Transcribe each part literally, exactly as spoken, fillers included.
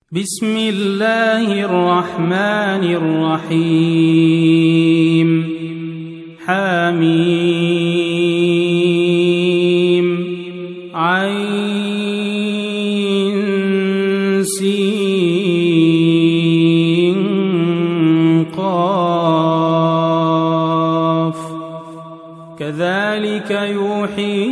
بسم الله الرحمن الرحيم حميم عين سين قاف كذلك يوحي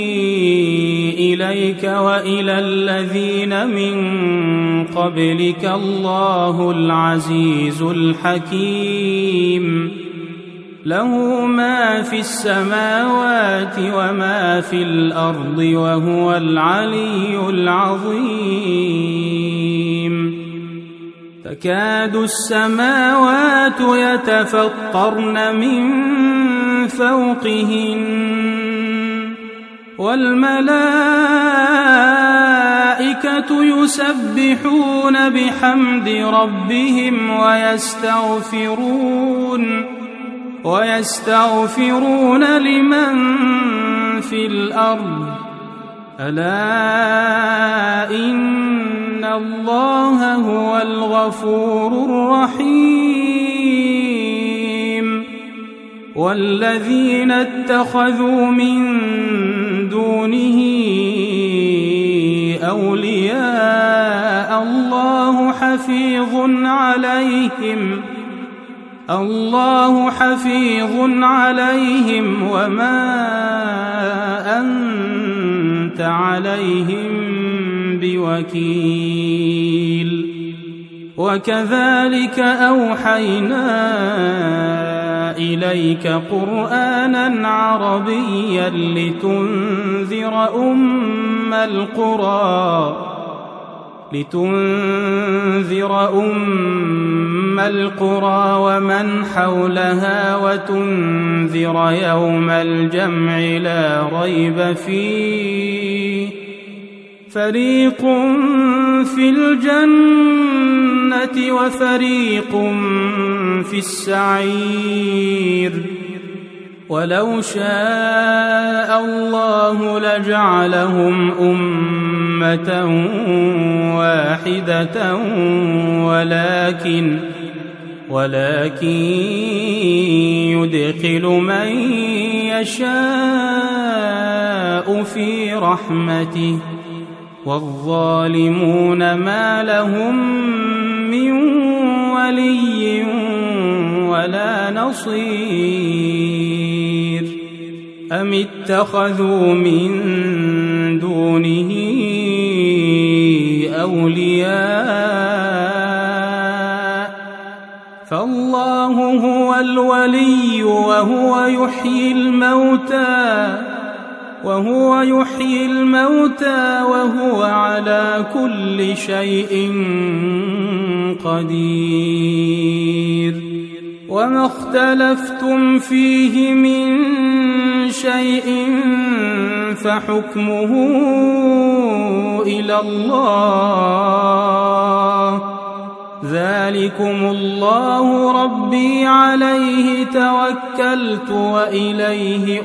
إليك وإلى الذين من قبلك الله العزيز الحكيم له ما في السماوات وما في الأرض وهو العلي العظيم تكاد السماوات يتفطرن من فوقهن والملائكة يسبحون بحمد ربهم ويستغفرون ويستغفرون لمن في الأرض ألا إن الله هو الغفور الرحيم والذين اتخذوا من دونه أولياء الله حفيظ عليهم الله حفيظ عليهم وما أنت عليهم بوكيل وكذلك أوحينا إليك قرآنا عربيا لتنذر أم القرى لتنذر أم القرى ومن حولها وتنذر يوم الجمع لا ريب فيه فريق في الجنة وفريق في السعير ولو شاء الله لجعلهم أمة واحدة ولكن ولكن يدخل من يشاء في رحمته والظالمون ما لهم من ولي ولا نصير أم اتخذوا من دونه أولياء فالله هو الولي وهو يحيي الموتى وهو يحيي الموتى وهو على كل شيء قدير وما اختلفتم فيه من شيء فحكمه إلى الله ذلكم الله ربي عليه توكلت وإليه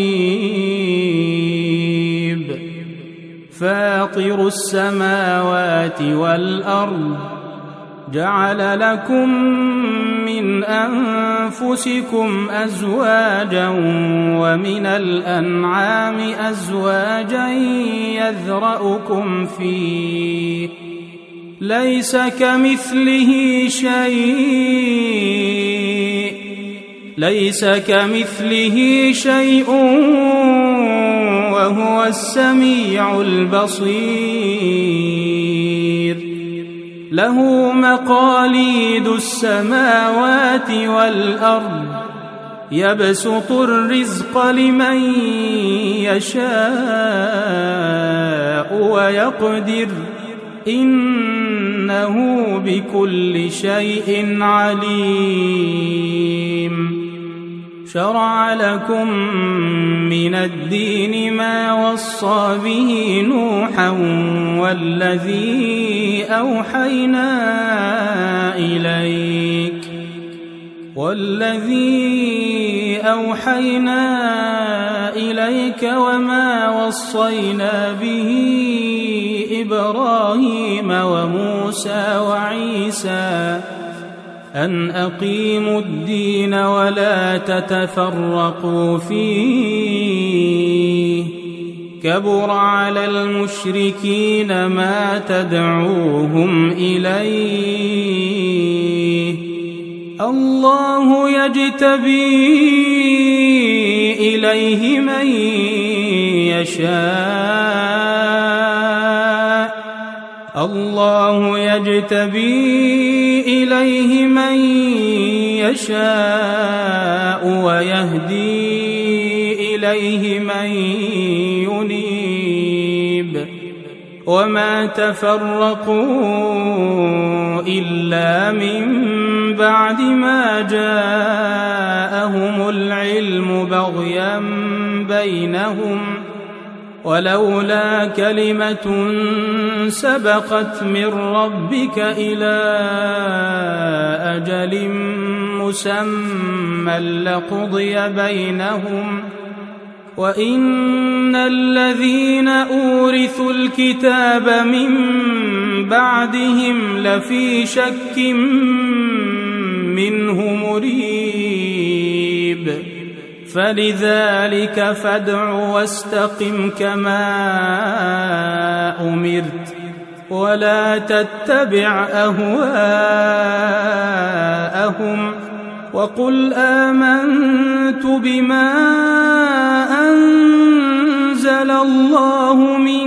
أنيب فاطر السماوات والأرض جعل لكم من أنفسكم أزواجا ومن الأنعام أزواجا يذرأكم فيه ليس كمثله شيء ليس كمثله شيء وهو السميع البصير له مقاليد السماوات والأرض يبسط الرزق لمن يشاء ويقدر إنه بكل شيء عليم شرع لكم من الدين ما وصى به نوحا والذي أوحينا إليك والذي أوحينا إليك وما وصينا به إبراهيم وموسى وعيسى أن أقيموا الدين ولا تتفرقوا فيه كبر على المشركين ما تدعوهم إليه الله يجتبي إليه من يشاء الله يجتبي إليه من يشاء ويهدي إليه من ينيب وما تفرقوا إلا من بعد ما جاءهم العلم بغيا بينهم ولولا كلمة سبقت من ربك إلى أجل مسمى لقضي بينهم وإن الذين أورثوا الكتاب من بعدهم لفي شك منه مريب فلذلك فادع واستقم كما أمرت ولا تتبع أهواءهم وقل آمنت بما أنزل الله من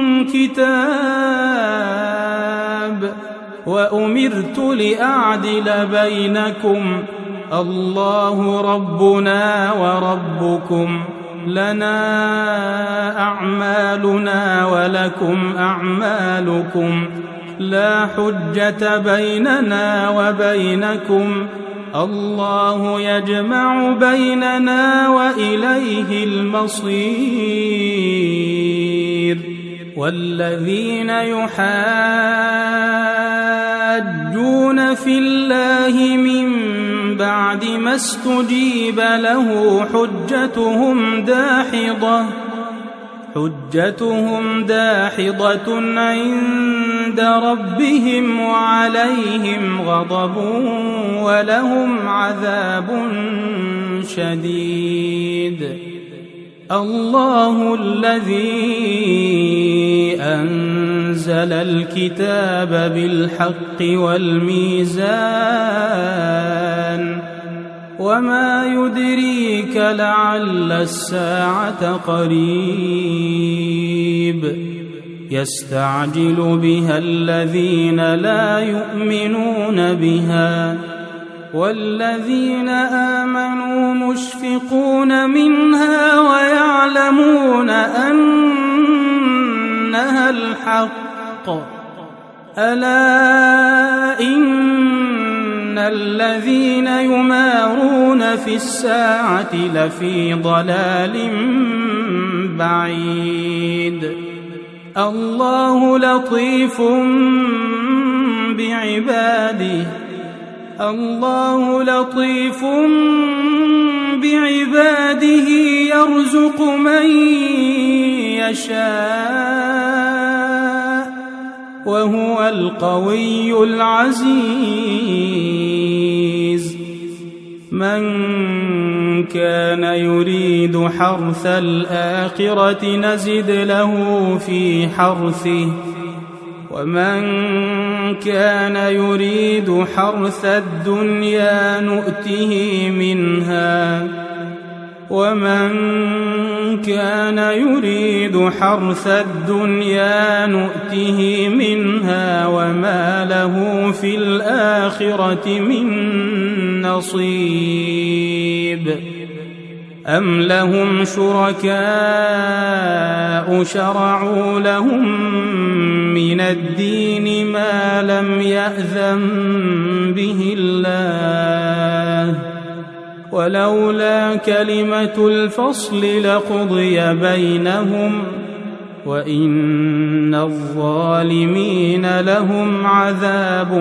كتاب وأمرت لأعدل بينكم الله ربنا وربكم لنا أعمالنا ولكم أعمالكم لا حجة بيننا وبينكم الله يجمع بيننا وإليه المصير والذين يحاجون في الله من بعد ما استجيب له حجتهم داحضة حجتهم داحضة عند ربهم وعليهم غضب ولهم عذاب شديد الله الذي أنزل الكتاب بالحق والميزان وما يدريك لعل الساعة قريب يستعجل بها الذين لا يؤمنون بها والذين آمنوا مشفقون منها ويعلمون أنها الحق ألا إن الذين يمارون في الساعة لفي ضلال بعيد الله لطيف بعباده الله لطيف بعباده يرزق من يشاء وهو القوي العزيز من كان يريد حرث الآخرة نزد له في حرثه ومن كان يريد حرث الدنيا نؤته منها ومن كان يريد حرث الدنيا نؤته منها وما له في الآخرة من نصيب أم لهم شركاء شرعوا لهم من الدين ما لم يأذن به الله ولولا كلمة الفصل لقضي بينهم وإن الظالمين لهم عذاب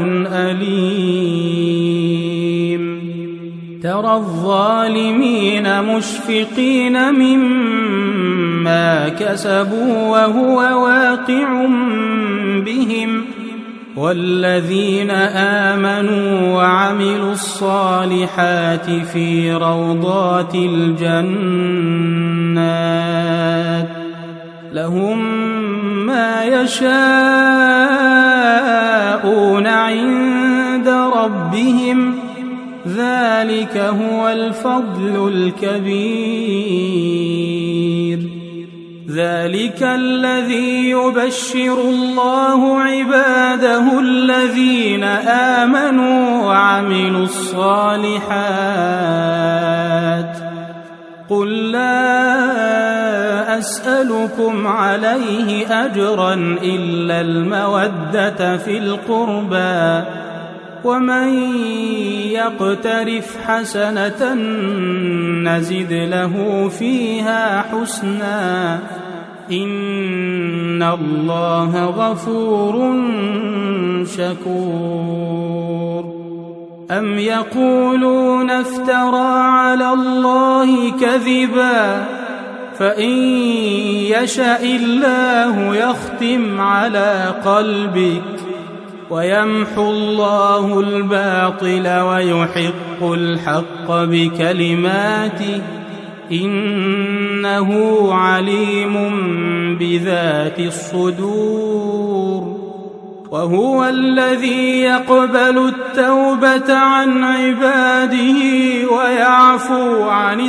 أليم ترى الظالمين مشفقين مما ما كسبوا وهو واقع بهم والذين آمنوا وعملوا الصالحات في روضات الجنات لهم ما يشاءون عند ربهم ذلك هو الفضل الكبير ذلك الذي يبشر الله عباده الذين آمنوا وعملوا الصالحات قل لا أسألكم عليه أجرا إلا المودة في القربى ومن يقترف حسنة نزد له فيها حسنا إن الله غفور شكور أم يقولون افترى على الله كذبا فإن يشأ الله يختم على قلبك ويمحو الله الباطل ويحق الحق بكلماته إنه عليم بذات الصدور وهو الذي يقبل التوبة عن عباده ويعفو عن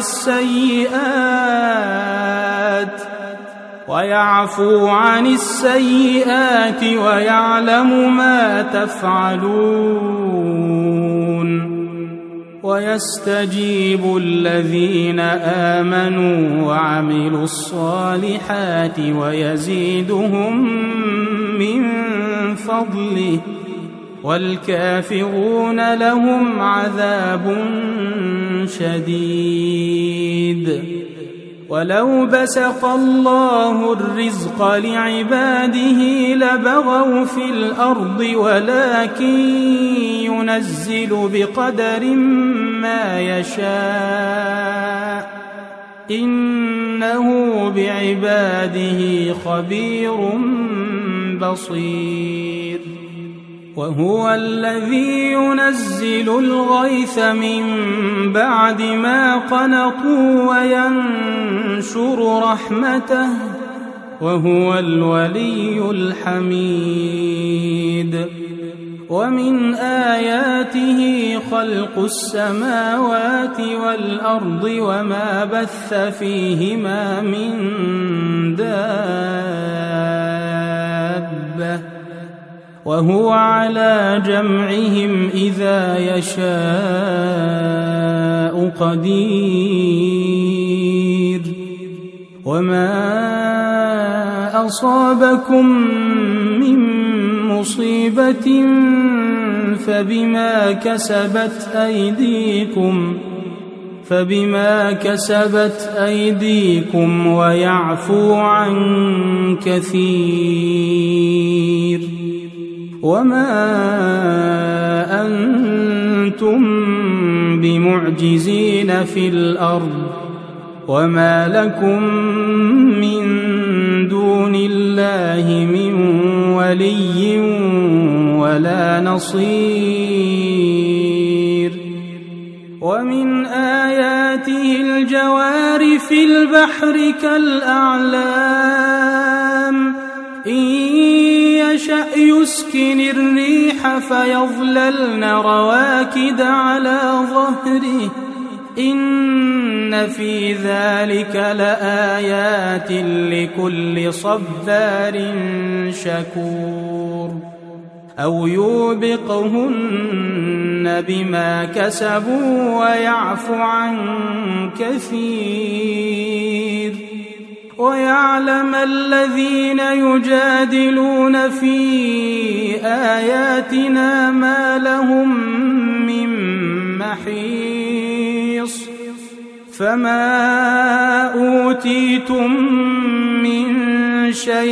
السيئات ويعفو عن السيئات ويعلم ما تفعلون ويستجيب الذين آمنوا وعملوا الصالحات ويزيدهم من فضله والكافرون لهم عذاب شديد ولو بسط الله الرزق لعباده لبغوا في الأرض ولكن ينزل بقدر ما يشاء إنه بعباده خبير بصير وهو الذي ينزل الغيث من بعد ما قنطوا وينشر رحمته وهو الولي الحميد ومن آياته خلق السماوات والأرض وما بث فيهما من دابة وهو على جمعهم إذا يشاء قدير وما أصابكم من مصيبة فبما كسبت أيديكم فبما كسبت أيديكم ويعفو عن كثير وما أنتم بمعجزين في الأرض وما لكم من دون الله من ولي ولا نصير ومن آياته الجوار في البحر كالأعلام إن يشأ يسكن الريح فيظللن رواكد على ظهره إن في ذلك لآيات لكل صبار شكور أو يوبقهن بما كسبوا ويعفو عن كثير ويعلم الذين يجادلون في آياتنا ما لهم من محيص فما أوتيتم من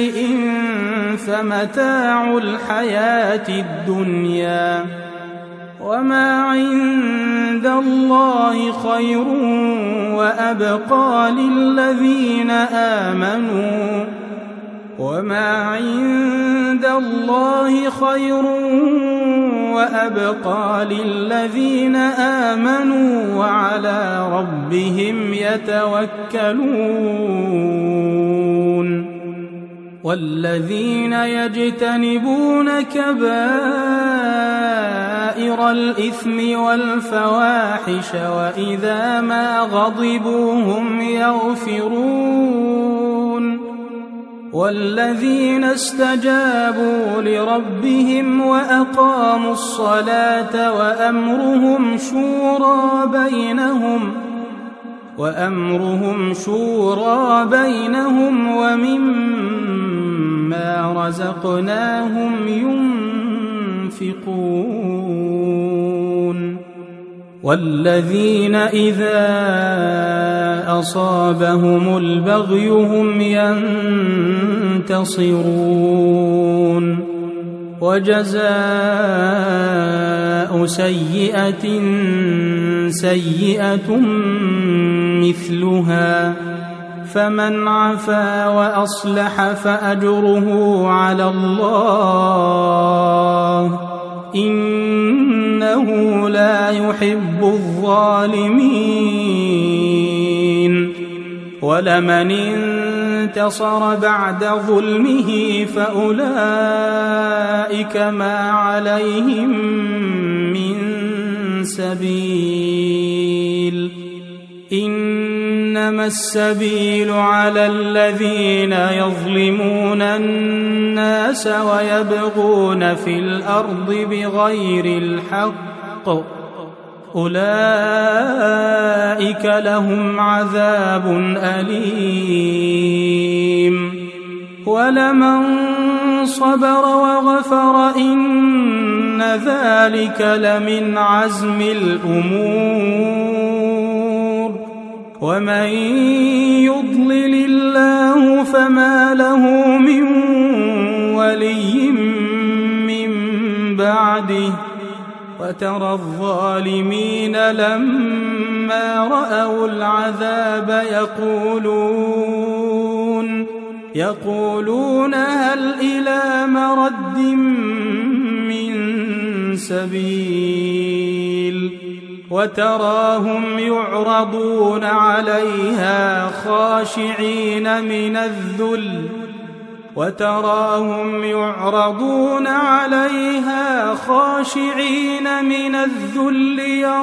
شيء فمتاع الحياة الدنيا وما عند الله خير وأبقى للذين آمنوا وما عند الله خير وأبقى للذين آمنوا وعلى ربهم يتوكلون والذين يجتنبون كبائر الإثم والفواحش وإذا ما غضبوا هم يغفرون والذين استجابوا لربهم وأقاموا الصلاة وأمرهم شورى بينهم وأمرهم شورى بينهم ومما رزقناهم ينفقون والذين إذا أصابهم البغي هم ينتصرون وجزاء سيئة سيئة مثلها فمن عفا وأصلح فأجره على الله إنه لا يحب الظالمين ولمن انتصر بعد ظلمه فأولئك ما عليهم من سبيل إنما السبيل على الذين يظلمون الناس ويبغون في الأرض بغير الحق أولئك لهم عذاب أليم ولمن صبر وغفر إن ذلك لمن عزم الأمور ومن يضلل الله فما له من ولي من بعده وترى الظالمين لما رأوا العذاب يقولون يقولون هل إلى مرد من سبيل وتراهم يعرضون عليها خاشعين من الذل وتراهم يعرضون عليها خاشعين من الذل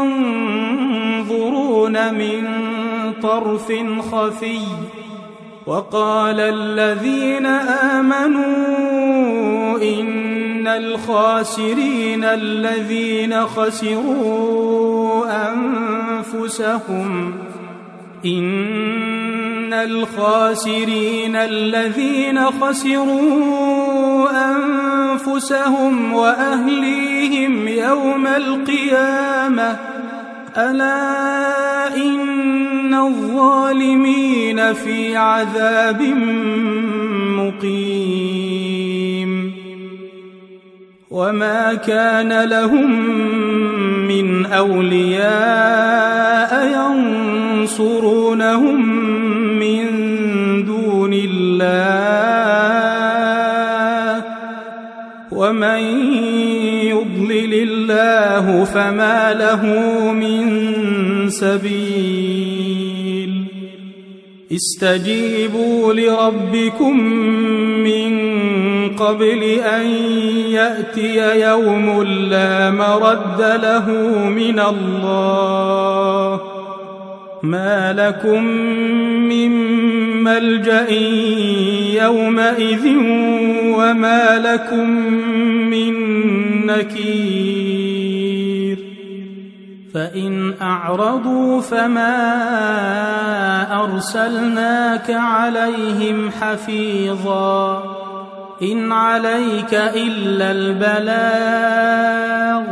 ينظرون من طرف خفي وقال الذين آمنوا إن الخاسرين الذين خسروا أنفسهم إن الخاسرين الذين خسروا أنفسهم وأهليهم يوم القيامة ألا إن الظالمين في عذاب مقيم وما كان لهم من أولياء ينصرونهم من دون الله ومن يضلل الله فما له من سبيل استجيبوا لربكم من قبل أن يأتي يوم لا مرد له من الله ما لكم من ملجأ يومئذ وما لكم من نكير فإن أعرضوا فما أرسلناك عليهم حفيظا إن عليك إلا البلاغ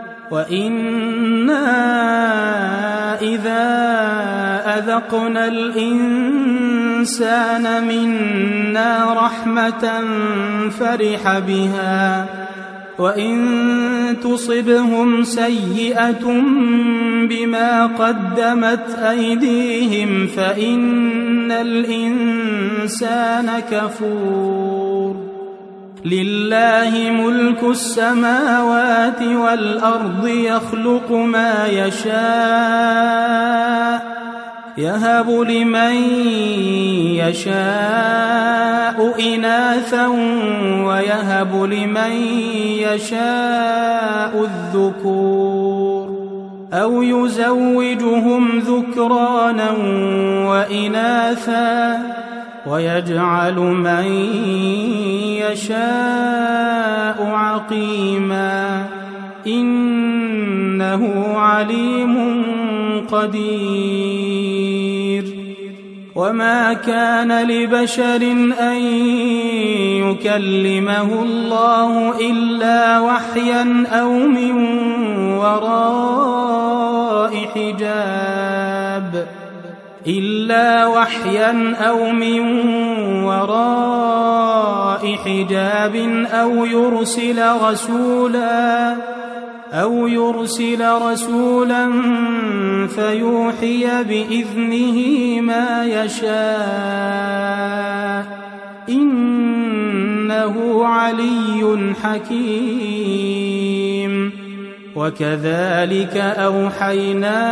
وإنا إذا أذقنا الإنسان منا رحمة فرح بها وإن تصبهم سيئة بما قدمت أيديهم فإن الإنسان كفور لله ملك السماوات والأرض يخلق ما يشاء يهب لمن يشاء إناثا ويهب لمن يشاء الذكور أو يزوجهم ذكرانا وإناثا ويجعل من يشاء عقيما إنه عليم قدير وما كان لبشر أن يكلمه الله إلا وحيا أو من وراء حجاب إلا وحيا أو من وراء حجاب أو يرسل رسولا أو يرسل رسولا فيوحي بإذنه ما يشاء إنه علي حكيم وكذلك أوحينا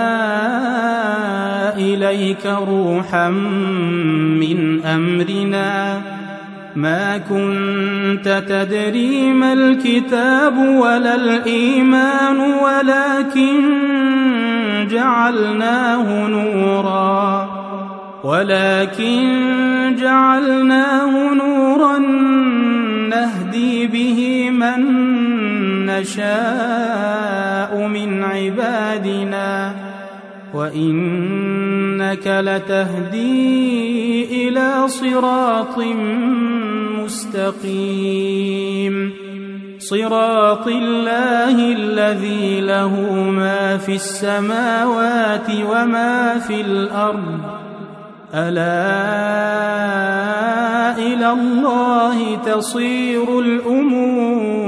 إليك روحا من أمرنا ما كنت تدري ما الكتاب ولا الإيمان ولكن جعلناه نورا ولكن جعلناه نورا نهدي به من نشاء من عبادنا وإنك لتهدي إلى صراط مستقيم صراط الله الذي له ما في السماوات وما في الأرض ألا إلى الله تصير الأمور